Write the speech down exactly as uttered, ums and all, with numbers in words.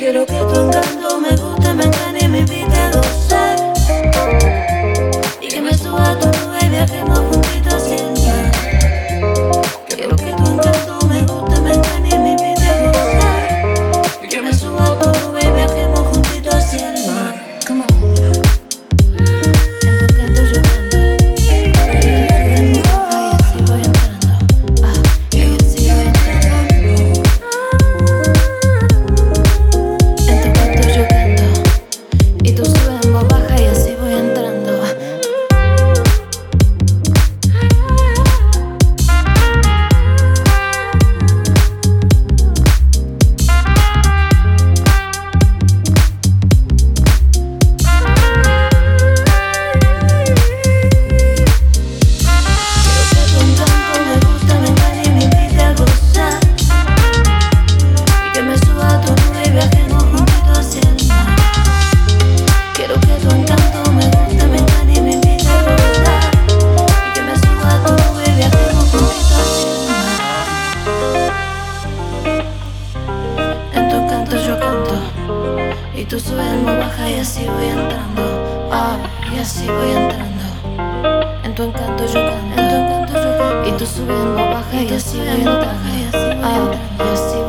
Quiero que tu encanto me guste, me engañe y me invite a gozar, y que me suba a tu nube y viajemos juntitos hacia el mar. Quiero que tu encanto me guste, me engañe y me invite a gozar, y que me suba a tu nube y viajemos juntitos hacia el mar. Come on. En tu encanto yo canto, y así voy entrando, ah, y así voy entrando. En tu encanto yo canto, y tú subes en voz baja y así voy entrando. Quiero que tu encanto me guste, me engañe y me invite a gozar, y que me suba a tu nube y viajemos juntitos hacia el mar. En tu encanto yo canto, y tú subes en voz baja y así voy entrando, ah, y así voy entrando. En tu encanto yo canto, en tu encanto yo canto, y tú subes en voz baja y así voy entrando, ah, y así